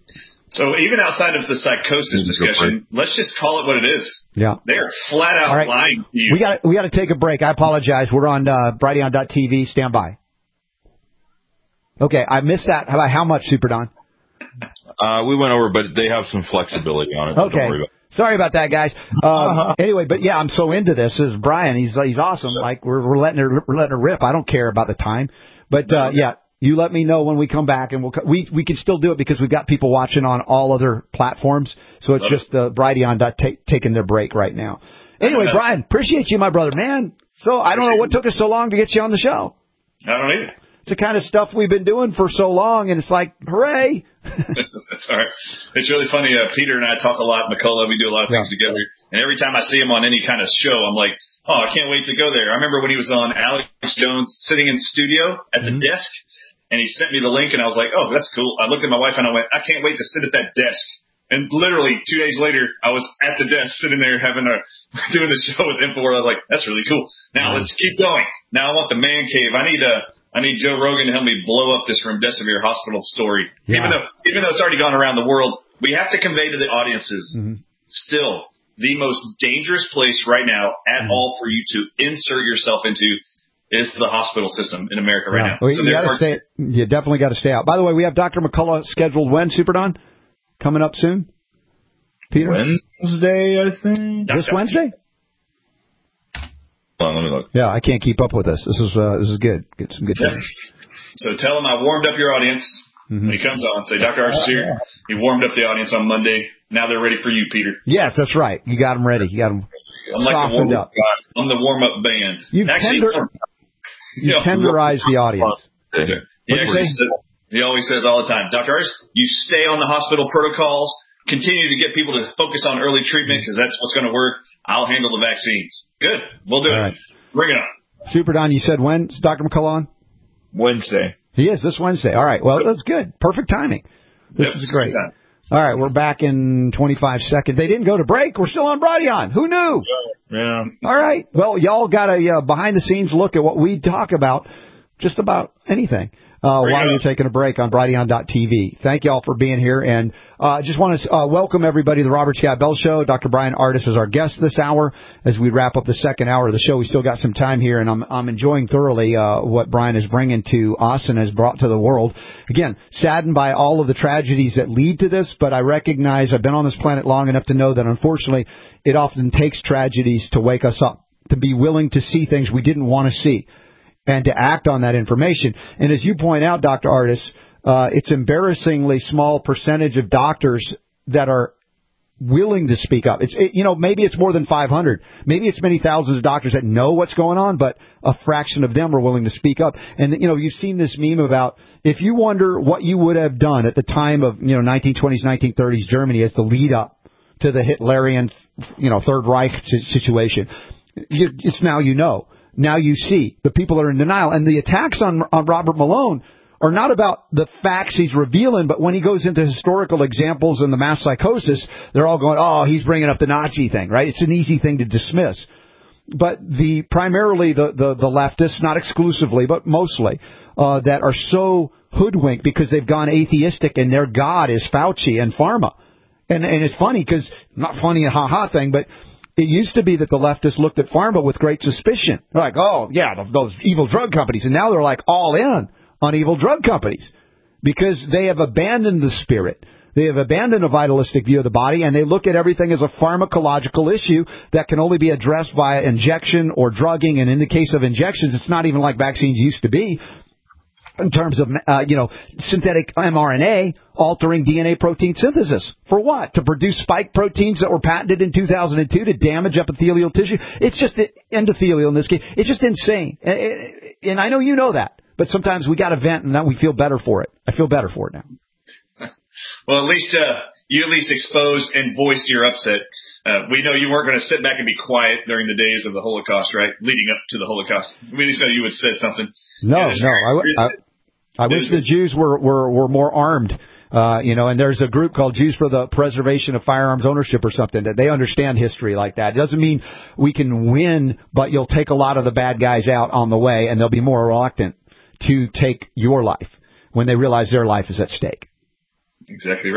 So even outside of the psychosis discussion, let's just call it what it is. Yeah. They're flat out right. lying to you. We got we got to take a break. I apologize. We're on uh, Brighteon dot T V. Stand by. Okay, I missed that. How about how much, Super Don? Uh, we went over, but they have some flexibility on it. So okay. Don't worry about it. Sorry about that, guys. Um, anyway, but yeah, I'm so into this. This is Brian. He's he's awesome. Like we're we're letting her we're letting her rip. I don't care about the time. But uh, yeah, you let me know when we come back, and we'll we we can still do it because we've got people watching on all other platforms. So it's just uh, Brighteon dot taking their break right now. Anyway, Brian, appreciate you, my brother, man. So I don't know what took us so long to get you on the show. I don't either. It's the kind of stuff we've been doing for so long, and it's like, hooray! That's all right. It's really funny. Uh, Peter and I talk a lot. McCullough, we do a lot of things yeah. together. And every time I see him on any kind of show, I'm like, oh, I can't wait to go there. I remember when he was on Alex Jones sitting in the studio at the mm-hmm. desk, and he sent me the link, and I was like, oh, that's cool. I looked at my wife, and I went, I can't wait to sit at that desk. And literally two days later, I was at the desk sitting there having a doing the show with InfoWars. I was like, that's really cool. Now let's keep going. Now I want the man cave. I need a. I need Joe Rogan to help me blow up this Remdesivir hospital story. Yeah. Even though even though it's already gone around the world, we have to convey to the audiences, mm-hmm. still, the most dangerous place right now at mm-hmm. all for you to insert yourself into is the hospital system in America right yeah. now. Well, so you, gotta stay, you definitely got to stay out. By the way, we have Doctor McCullough scheduled when, Super Don? Coming up soon? Peter? Wednesday, I think. This Wednesday? Hold on, let me look. Yeah, I can't keep up with this. This is uh, this is good. Get some good yeah. things. So tell him I warmed up your audience mm-hmm. when he comes on. Say, Doctor Arce is here. He warmed up the audience on Monday. Now they're ready for you, Peter. Yes, that's right. You got them ready. You got them I'm like softened the up. I'm the warm-up band. You've Actually, tender, you yeah. tenderize the audience. Okay. He, actually said, he always says all the time, Doctor Arce, you stay on the hospital protocols. Continue to get people to focus on early treatment because that's what's going to work. I'll handle the vaccines. Good. We'll do all it. Right. Bring it on. Super Don, you said when? Is Doctor McCullough on? Wednesday. He is, this Wednesday. All right. Well, that's good. Perfect timing. This yep, is great. All right. We're back in twenty-five seconds. They didn't go to break. We're still on Brighteon. Who knew? Yeah. All right. Well, y'all got a uh, behind-the-scenes look at what we talk about, just about anything. Uh, while you're taking a break on Brighteon dot T V. Thank you all for being here. And I uh, just want to uh, welcome everybody to the Robert Scott Bell Show. Doctor Brian Ardis is our guest this hour. As we wrap up the second hour of the show, we still got some time here, and I'm, I'm enjoying thoroughly uh, what Brian is bringing to us and has brought to the world. Again, saddened by all of the tragedies that lead to this, but I recognize I've been on this planet long enough to know that, unfortunately, it often takes tragedies to wake us up, to be willing to see things we didn't want to see, and to act on that information. And as you point out, Doctor Ardis, uh, it's embarrassingly small percentage of doctors that are willing to speak up. It's, it, you know, maybe it's more than five hundred. Maybe it's many thousands of doctors that know what's going on, but a fraction of them are willing to speak up. And, you know, you've seen this meme about if you wonder what you would have done at the time of, you know, nineteen twenties, nineteen thirties Germany as the lead up to the Hitlerian, you know, Third Reich situation. You, it's now you know. Now you see the people are in denial, and the attacks on, on Robert Malone are not about the facts he's revealing, but when he goes into historical examples and the mass psychosis, they're all going, oh, he's bringing up the Nazi thing, right? It's an easy thing to dismiss. But the primarily the, the, the leftists, not exclusively, but mostly, uh, that are so hoodwinked because they've gone atheistic and their God is Fauci and pharma. And, and it's funny because, not funny a ha-ha thing, but it used to be that the leftists looked at pharma with great suspicion. They're like, oh, yeah, those evil drug companies. And now they're like all in on evil drug companies because they have abandoned the spirit. They have abandoned a vitalistic view of the body, and they look at everything as a pharmacological issue that can only be addressed via injection or drugging. And in the case of injections, it's not even like vaccines used to be. In terms of, uh, you know, synthetic mRNA altering D N A protein synthesis. For what? To produce spike proteins that were patented in two thousand two to damage epithelial tissue? It's just endothelial in this case. It's just insane. And I know you know that. But sometimes we got to vent, and then we feel better for it. I feel better for it now. Well, at least uh, you at least exposed and voiced your upset. Uh, we know you weren't going to sit back and be quiet during the days of the Holocaust, right? Leading up to the Holocaust. We just know you would have said something. No, no. I, I, I wish the Jews were, were, were more armed, uh, you know, and there's a group called Jews for the Preservation of Firearms Ownership or something, that they understand history like that. It doesn't mean we can win, but you'll take a lot of the bad guys out on the way, and they'll be more reluctant to take your life when they realize their life is at stake. Exactly right.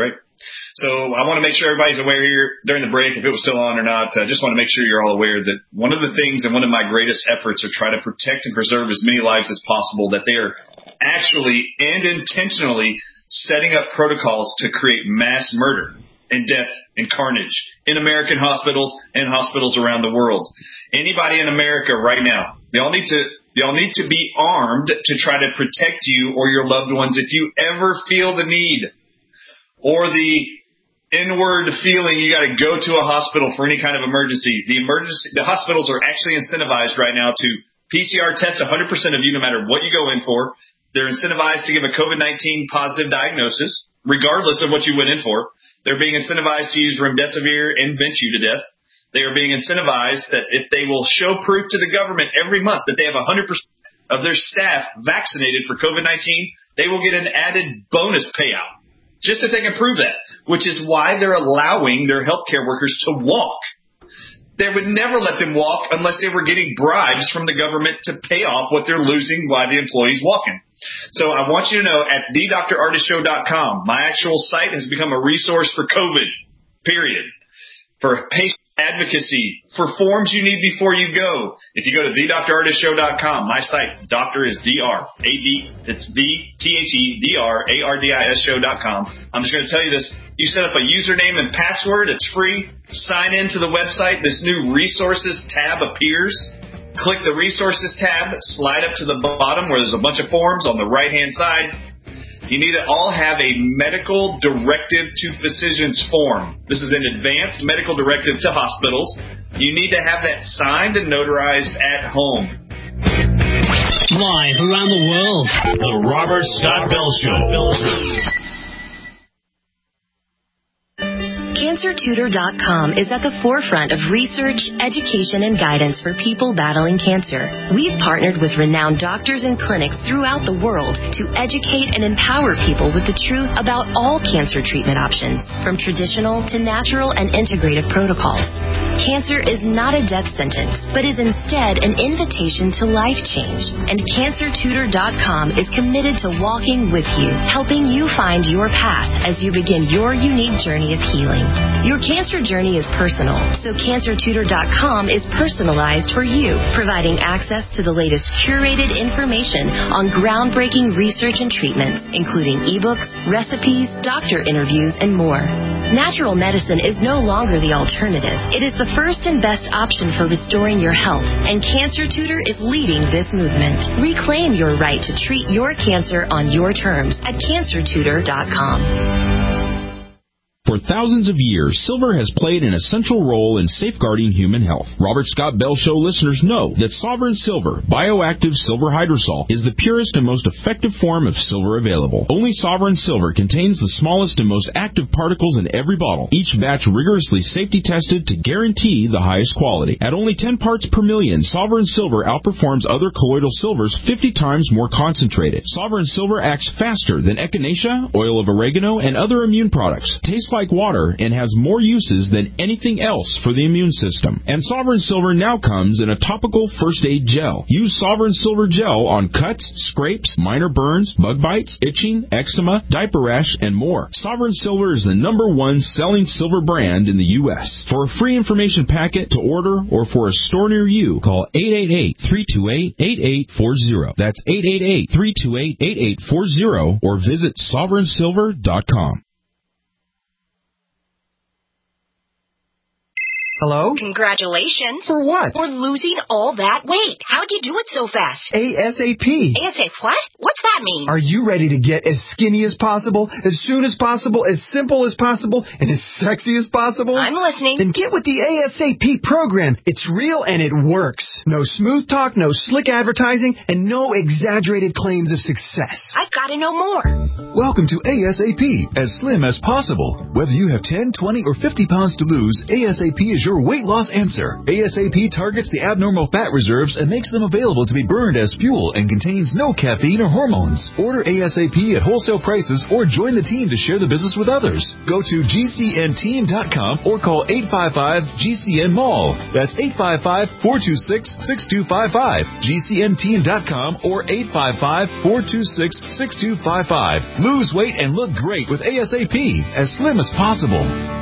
So I want to make sure everybody's aware here during the break, if it was still on or not. I just want to make sure you're all aware that one of the things and one of my greatest efforts are try to protect and preserve as many lives as possible, that they are actually and intentionally setting up protocols to create mass murder and death and carnage in American hospitals and hospitals around the world. Anybody in America right now, y'all need to y'all need to be armed to try to protect you or your loved ones if you ever feel the need or the inward feeling you got to go to a hospital for any kind of emergency. The emergency, the hospitals are actually incentivized right now to P C R test one hundred percent of you no matter what you go in for. They're incentivized to give a COVID nineteen positive diagnosis, regardless of what you went in for. They're being incentivized to use remdesivir and vent you to death. They are being incentivized that if they will show proof to the government every month that they have one hundred percent of their staff vaccinated for COVID nineteen, they will get an added bonus payout. Just if they can prove that, which is why they're allowing their healthcare workers to walk. They would never let them walk unless they were getting bribes from the government to pay off what they're losing by the employees walking. So I want you to know at the Doctor Ardis Show dot com, my actual site has become a resource for COVID, period, for patient advocacy, for forms you need before you go. If you go to the Doctor Ardis Show dot com, my site, doctor is D R A D, it's the T H E D R A R D I S show dot com. I'm just going to tell you this. You set up a username and password. It's free. Sign into the website. This new resources tab appears. Click the resources tab. Slide up to the bottom where there's a bunch of forms on the right-hand side. You need to all have a medical directive to physicians form. This is an advanced medical directive to hospitals. You need to have that signed and notarized at home. Live around the world, The Robert Scott Bell Show. Cancer Tutor dot com is at the forefront of research, education, and guidance for people battling cancer. We've partnered with renowned doctors and clinics throughout the world to educate and empower people with the truth about all cancer treatment options, from traditional to natural and integrative protocols. Cancer is not a death sentence, but is instead an invitation to life change. And Cancer Tutor dot com is committed to walking with you, helping you find your path as you begin your unique journey of healing. Your cancer journey is personal, so Cancer Tutor dot com is personalized for you, providing access to the latest curated information on groundbreaking research and treatments, including ebooks, recipes, doctor interviews, and more. Natural medicine is no longer the alternative. It is the first and best option for restoring your health, and Cancer Tutor is leading this movement. Reclaim your right to treat your cancer on your terms at Cancer Tutor dot com. For thousands of years, silver has played an essential role in safeguarding human health. Robert Scott Bell Show listeners know that Sovereign Silver, bioactive silver hydrosol, is the purest and most effective form of silver available. Only Sovereign Silver contains the smallest and most active particles in every bottle, each batch rigorously safety tested to guarantee the highest quality. At only ten parts per million, Sovereign Silver outperforms other colloidal silvers fifty times more concentrated. Sovereign Silver acts faster than echinacea, oil of oregano, and other immune products. Tastes like water and has more uses than anything else for the immune system. And Sovereign Silver now comes in a topical first aid gel. Use Sovereign Silver gel on cuts, scrapes, minor burns, bug bites, itching, eczema, diaper rash, and more. Sovereign Silver is the number one selling silver brand in the U S. For a free information packet to order or for a store near you, call eight eight eight, three two eight, eight eight four zero. That's eight eight eight, three two eight, eight eight four zero or visit Sovereign Silver dot com. Hello? Congratulations. For what? For losing all that weight. How'd you do it so fast? ASAP. ASAP what? What's that mean? Are you ready to get as skinny as possible, as soon as possible, as simple as possible, and as sexy as possible? I'm listening. Then get with the ASAP program. It's real and it works. No smooth talk, no slick advertising, and no exaggerated claims of success. I've got to know more. Welcome to ASAP, as slim as possible. Whether you have ten, twenty, or fifty pounds to lose, ASAP is your weight loss answer. ASAP targets the abnormal fat reserves and makes them available to be burned as fuel and contains no caffeine or hormones. Order ASAP at wholesale prices or join the team to share the business with others. Go to G C N team dot com or call eight five five G C N mall. That's eight five five, four two six, six two five five. G C N team dot com or eight five five, four two six, six two five five. Lose weight and look great with ASAP, as slim as possible.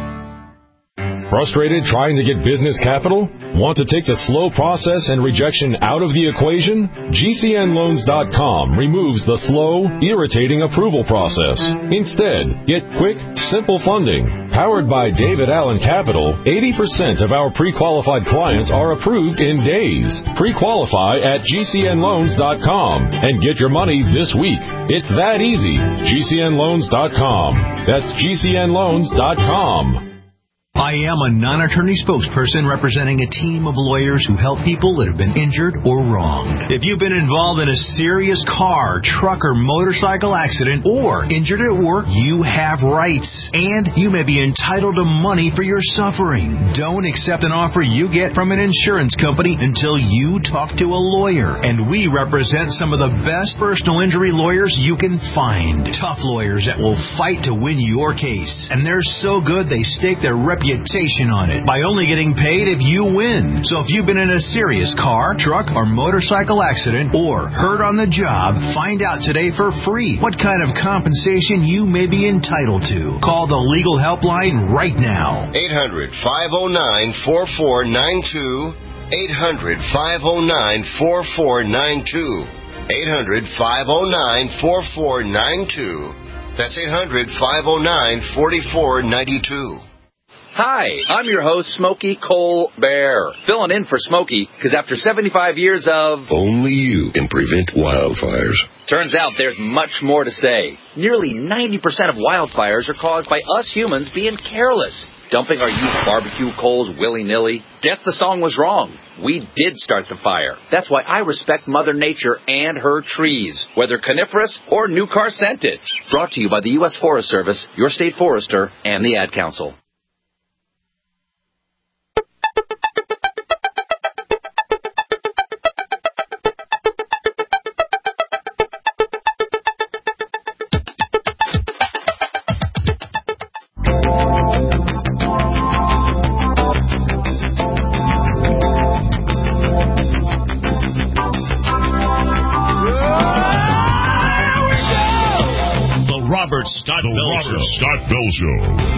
Frustrated trying to get business capital? Want to take the slow process and rejection out of the equation? G C N loans dot com removes the slow, irritating approval process. Instead, get quick, simple funding. Powered by David Allen Capital, eighty percent of our pre-qualified clients are approved in days. Pre-qualify at G C N loans dot com and get your money this week. It's that easy. G C N loans dot com. That's G C N loans dot com. I am a non-attorney spokesperson representing a team of lawyers who help people that have been injured or wronged. If you've been involved in a serious car, truck, or motorcycle accident or injured at work, you have rights, and you may be entitled to money for your suffering. Don't accept an offer you get from an insurance company until you talk to a lawyer, and we represent some of the best personal injury lawyers you can find. Tough lawyers that will fight to win your case, and they're so good they stake their reputation on it by only getting paid if you win. So if you've been in a serious car, truck, or motorcycle accident or hurt on the job, find out today for free what kind of compensation you may be entitled to. Call the legal helpline right now. eight hundred, five oh nine, four four nine two. eight hundred, five oh nine, four four nine two. eight hundred, five oh nine, four four nine two. That's eight hundred, five oh nine, four four nine two. Hi, I'm your host, Smokey Cole Bear, filling in for Smokey, because after seventy-five years of... Only you can prevent wildfires. Turns out there's much more to say. Nearly ninety percent of wildfires are caused by us humans being careless, dumping our used barbecue coals willy-nilly. Guess the song was wrong. We did start the fire. That's why I respect Mother Nature and her trees, whether coniferous or new car scented. Brought to you by the U S Forest Service, your state forester, and the Ad Council. Scott Bell Show. Scott Bell Show.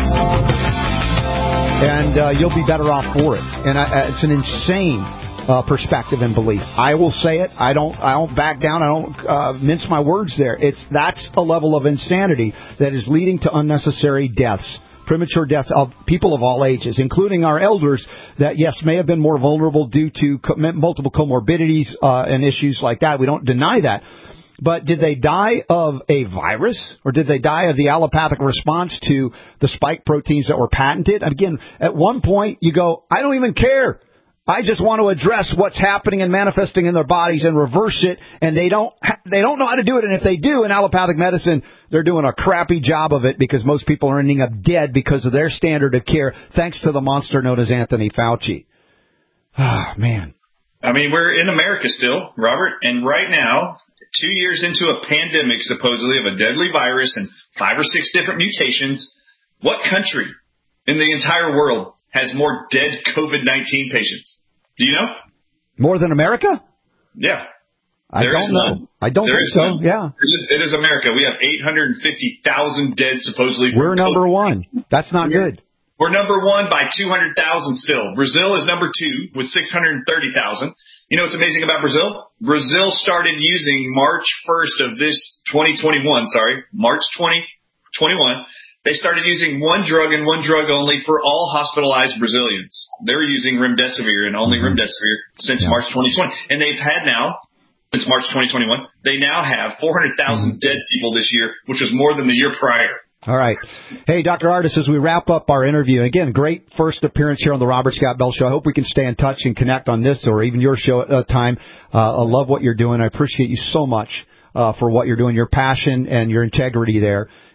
And uh, you'll be better off for it. And I, it's an insane uh, perspective and belief. I will say it. I don't. I don't back down. I don't uh, mince my words there. It's that's a level of insanity that is leading to unnecessary deaths. Premature deaths of people of all ages, including our elders that, yes, may have been more vulnerable due to co- multiple comorbidities uh, and issues like that. We don't deny that. But did they die of a virus, or did they die of the allopathic response to the spike proteins that were patented? Again, at one point you go, I don't even care. I just want to address what's happening and manifesting in their bodies and reverse it, and they don't they don't know how to do it. And if they do in allopathic medicine, they're doing a crappy job of it because most people are ending up dead because of their standard of care, thanks to the monster known as Anthony Fauci. Ah, man. I mean, we're in America still, Robert, and right now, two years into a pandemic, supposedly, of a deadly virus and five or six different mutations, what country in the entire world has more dead COVID nineteen patients? Do you know? More than America? Yeah. I there don't know. None. I don't there think so, none. yeah. It is, it is America. We have eight hundred fifty thousand dead, supposedly. We're number COVID. one. That's not we're, good. We're number one by two hundred thousand still. Brazil is number two with six hundred thirty thousand. You know what's amazing about Brazil? Brazil started using March first of this twenty twenty-one, sorry, March twenty twenty-one. They started using one drug and one drug only for all hospitalized Brazilians. They're using remdesivir and only remdesivir since yeah. March twenty twenty. And they've had now, since March twenty twenty-one, they now have four hundred thousand mm-hmm. dead people this year, which was more than the year prior. All right. Hey, Doctor Ardis, as we wrap up our interview, again, great first appearance here on the Robert Scott Bell Show. I hope we can stay in touch and connect on this or even your show at a time. Uh, I love what you're doing. I appreciate you so much uh, for what you're doing, your passion and your integrity there.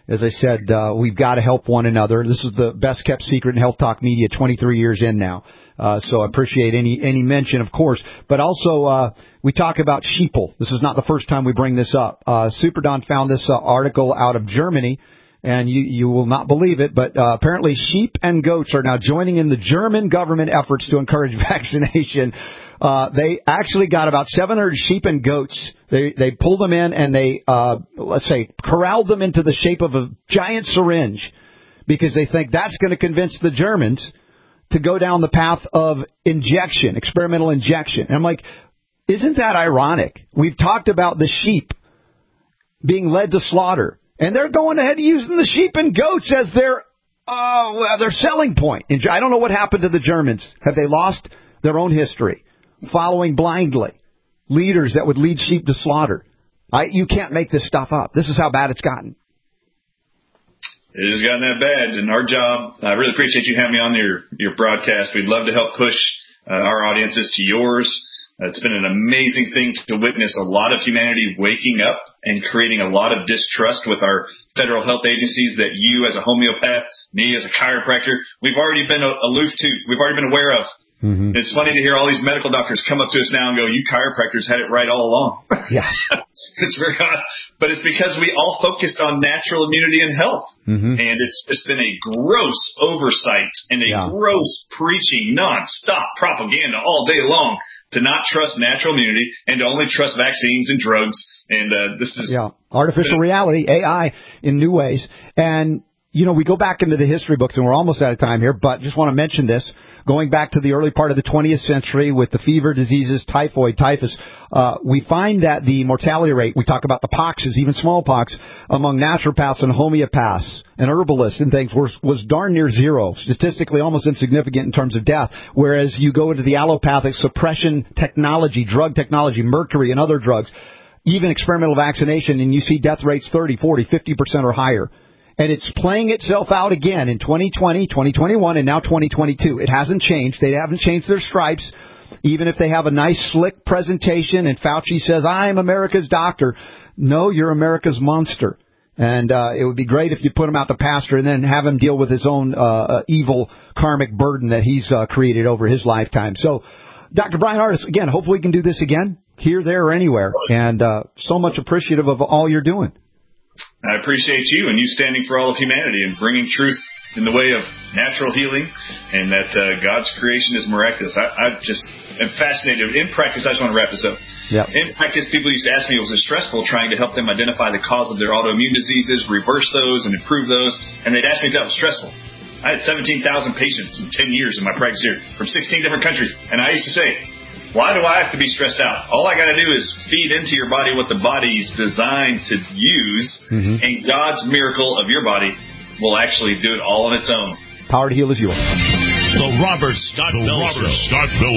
As I said, uh, we've got to help one another. This is the best kept secret in Health Talk Media, twenty-three years in now. Uh, so I appreciate any any mention, of course. But also, uh, we talk about sheeple. This is not the first time we bring this up. Uh, Super Don found this uh, article out of Germany, and you, you will not believe it, but uh, apparently sheep and goats are now joining in the German government efforts to encourage vaccination. Uh, they actually got about seven hundred sheep and goats. They they pulled them in and they, uh, let's say, corralled them into the shape of a giant syringe because they think that's going to convince the Germans to go down the path of injection, experimental injection. And I'm like, isn't that ironic? We've talked about the sheep being led to slaughter, and they're going ahead using the sheep and goats as their, uh, well, their selling point. And I don't know what happened to the Germans. Have they lost their own history? Following blindly leaders that would lead sheep to slaughter. I, you can't make this stuff up. This is how bad it's gotten. It has gotten that bad, and our job, I really appreciate you having me on your, your broadcast. We'd love to help push uh, our audiences to yours. Uh, it's been an amazing thing to witness a lot of humanity waking up and creating a lot of distrust with our federal health agencies that you as a homeopath, me as a chiropractor, we've already been aloof to, we've already been aware of. Mm-hmm. It's funny to hear all these medical doctors come up to us now and go, you chiropractors had it right all along. Yeah. It's very odd. But it's because we all focused on natural immunity and health. Mm-hmm. And it's just been a gross oversight and a yeah. gross preaching, nonstop propaganda all day long to not trust natural immunity and to only trust vaccines and drugs. And uh, this is... Yeah, artificial reality, A I, in new ways. And, you know, we go back into the history books, and we're almost out of time here, but just want to mention this. Going back to the early part of the twentieth century with the fever diseases, typhoid, typhus, uh, we find that the mortality rate, we talk about the poxes, even smallpox, among naturopaths and homeopaths and herbalists and things was, was darn near zero, statistically almost insignificant in terms of death, whereas you go into the allopathic suppression technology, drug technology, mercury and other drugs, even experimental vaccination, and you see death rates thirty, forty, fifty percent or higher. And it's playing itself out again in twenty twenty, twenty twenty-one, and now twenty twenty-two. It hasn't changed. They haven't changed their stripes. Even if they have a nice, slick presentation and Fauci says, I'm America's doctor. No, you're America's monster. And uh, it would be great if you put him out to pasture and then have him deal with his own uh, uh, evil karmic burden that he's uh, created over his lifetime. So, Doctor Bryan Ardis, again, hopefully we can do this again, here, there, or anywhere. And uh, so much appreciative of all you're doing. I appreciate you and you standing for all of humanity and bringing truth in the way of natural healing and that uh, God's creation is miraculous. I, I just am fascinated. In practice, I just want to wrap this up. Yep. In practice, people used to ask me, was it stressful trying to help them identify the cause of their autoimmune diseases, reverse those, and improve those? And they'd ask me if that was stressful. I had seventeen thousand patients in ten years in my practice here from sixteen different countries. And I used to say, why do I have to be stressed out? All I got to do is feed into your body what the body's designed to use, mm-hmm. and God's miracle of your body will actually do it all on its own. Power to heal is yours. The Robert Scott the Bell Robert Show. Scott Bell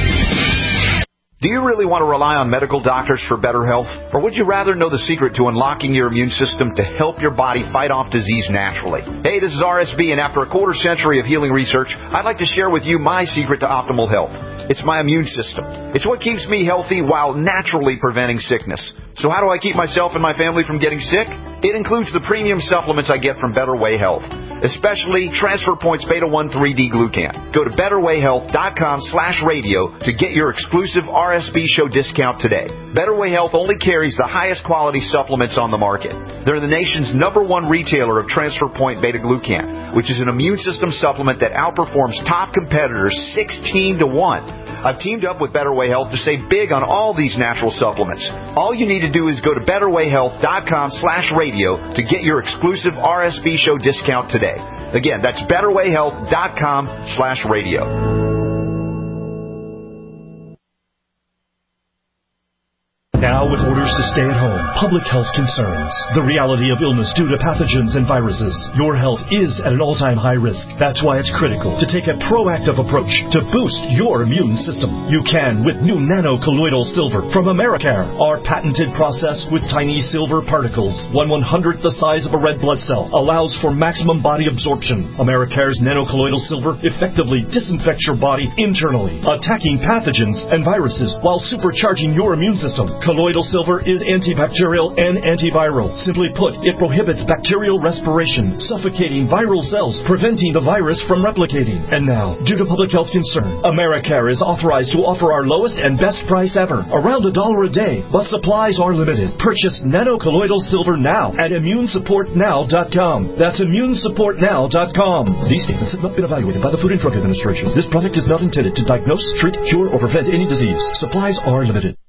Show. Do you really want to rely on medical doctors for better health? Or would you rather know the secret to unlocking your immune system to help your body fight off disease naturally? Hey, this is R S B, and after a quarter century of healing research, I'd like to share with you my secret to optimal health. It's my immune system. It's what keeps me healthy while naturally preventing sickness. So how do I keep myself and my family from getting sick? It includes the premium supplements I get from Better Way Health, especially Transfer Points Beta one three D Glucan. Go to betterwayhealth.com slash radio to get your exclusive R S B show discount today. Better Way Health only carries the highest quality supplements on the market. They're the nation's number one retailer of Transfer Point Beta Glucan, which is an immune system supplement that outperforms top competitors sixteen to one. I've teamed up with Better Way Health to save big on all these natural supplements. All you need to do is go to betterwayhealth.com slash radio to get your exclusive R S B show discount today. Again, that's betterwayhealth.com slash radio. Now with orders to stay at home, public health concerns, the reality of illness due to pathogens and viruses, your health is at an all-time high risk. That's why it's critical to take a proactive approach to boost your immune system. You can with new nano-colloidal silver from Americare, our patented process with tiny silver particles, one one-hundredth the size of a red blood cell, allows for maximum body absorption. Americare's nano-colloidal silver effectively disinfects your body internally, attacking pathogens and viruses while supercharging your immune system. Colloidal silver is antibacterial and antiviral. Simply put, it prohibits bacterial respiration, suffocating viral cells, preventing the virus from replicating. And now, due to public health concern, Americare is authorized to offer our lowest and best price ever, around a dollar a day, but supplies are limited. Purchase nanocolloidal silver now at immune support now dot com. That's immune support now dot com. These statements have not been evaluated by the Food and Drug Administration. This product is not intended to diagnose, treat, cure, or prevent any disease. Supplies are limited.